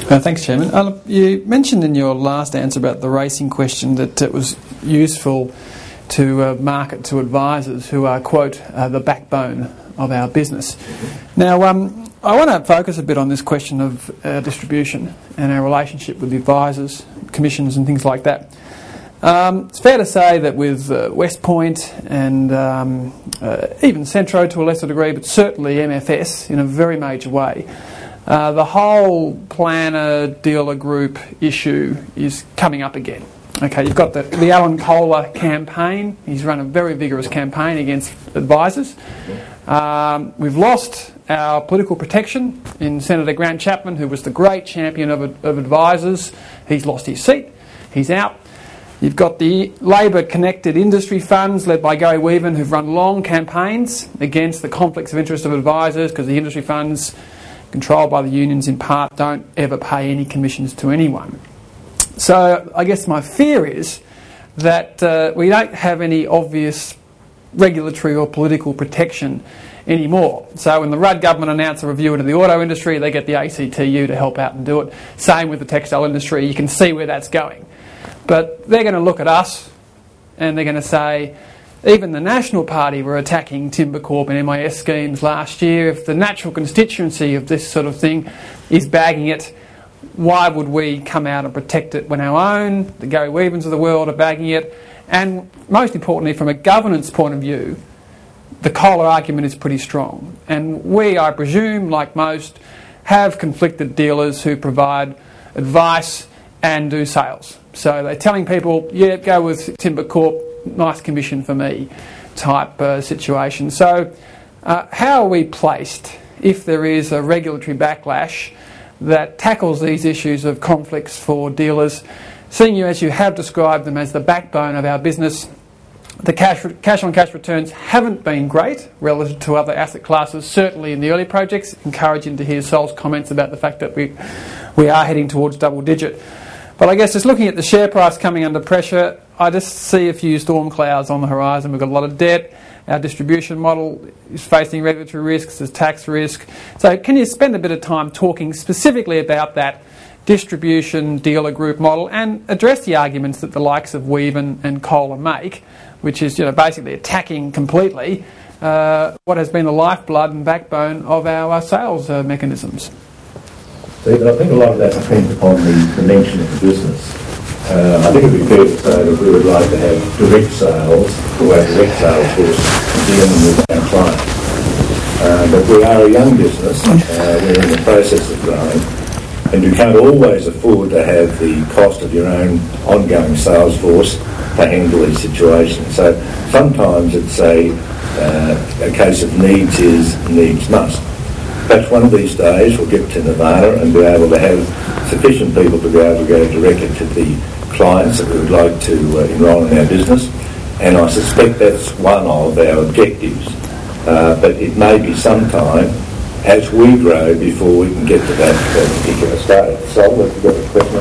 Thanks, Chairman. You mentioned in your last answer about the racing question that it was useful to market to advisors who are, quote, the backbone of our business. Now, I want to focus a bit on this question of distribution and our relationship with the advisors, commissions and things like that. It's fair to say that with West Point and even Centro to a lesser degree, but certainly MFS in a very major way, the whole planner dealer group issue is coming up again. Okay, you've got the Alan Kohler campaign. He's run a very vigorous campaign against advisors. We've lost our political protection in Senator Grant Chapman, who was the great champion of advisors. He's lost his seat. He's out. You've got the Labor-connected industry funds led by Gary Weaven, who've run long campaigns against the conflicts of interest of advisors because the industry funds, controlled by the unions in part, don't ever pay any commissions to anyone. So I guess my fear is that we don't have any obvious regulatory or political protection anymore. So when the Rudd government announced a review into the auto industry, they get the ACTU to help out and do it. Same with the textile industry. You can see where that's going. But they're going to look at us and they're going to say, even the National Party were attacking Timber Corp and MIS schemes last year. If the natural constituency of this sort of thing is bagging it, why would we come out and protect it when our own, the Gary Weavens of the world, are bagging it? And most importantly, from a governance point of view, the Kohler argument is pretty strong. And we, I presume, like most, have conflicted dealers who provide advice and do sales. So they're telling people, yeah, go with Timber Corp, nice commission for me type situation. So how are we placed if there is a regulatory backlash that tackles these issues of conflicts for dealers, seeing you as you have described them as the backbone of our business? The cash-on-cash returns haven't been great relative to other asset classes, certainly in the early projects. Encouraging to hear Sol's comments about the fact that we are heading towards double-digit. But I guess just looking at the share price coming under pressure, I just see a few storm clouds on the horizon. We've got a lot of debt. Our distribution model is facing regulatory risks, there's tax risk. So can you spend a bit of time talking specifically about that distribution dealer group model and address the arguments that the likes of Weaven and Kohler make, which is basically attacking completely what has been the lifeblood and backbone of our sales mechanisms? Stephen, I think a lot of that depends upon the dimension of the business. I think it would be fair to say that we would like to have direct sales, or our direct sales force dealing with our clients. But we are a young business, we're in the process of growing, and you can't always afford to have the cost of your own ongoing sales force to handle these situations. So sometimes it's a case of needs must. Perhaps one of these days we'll get to Nevada and be able to have sufficient people to be able to go directly to the clients that we would like to enrol in our business, and I suspect that's one of our objectives. But it may be some time as we grow before we can get to that particular stage. So, have you got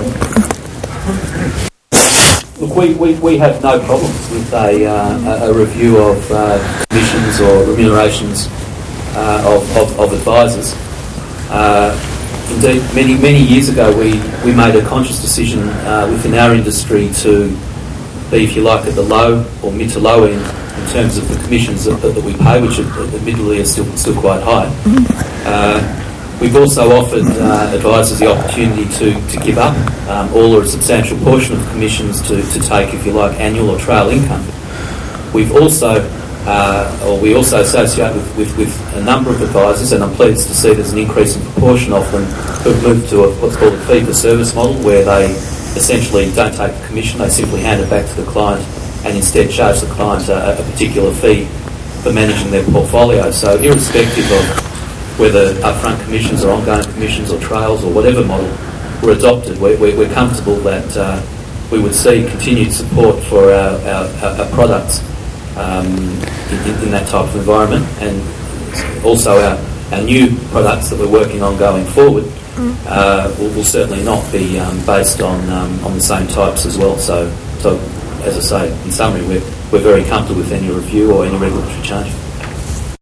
a question? Look, we have no problems with a review of commissions or remunerations of advisors. Indeed, many years ago we made a conscious decision within our industry to be, if you like, at the low or mid to low end in terms of the commissions that we pay, which admittedly are still quite high. We've also offered advisors the opportunity to give up all or a substantial portion of commissions to take, if you like, annual or trail income. We also associate with a number of advisors, and I'm pleased to see there's an increasing proportion of them who've moved to what's called a fee-for-service model, where they essentially don't take the commission, they simply hand it back to the client and instead charge the client a particular fee for managing their portfolio. So irrespective of whether upfront commissions or ongoing commissions or trails or whatever model were adopted, we're comfortable that we would see continued support for our products in that type of environment, and also our new products that we're working on going forward will certainly not be based on the same types as well. So as I say, in summary, we're very comfortable with any review or any regulatory change.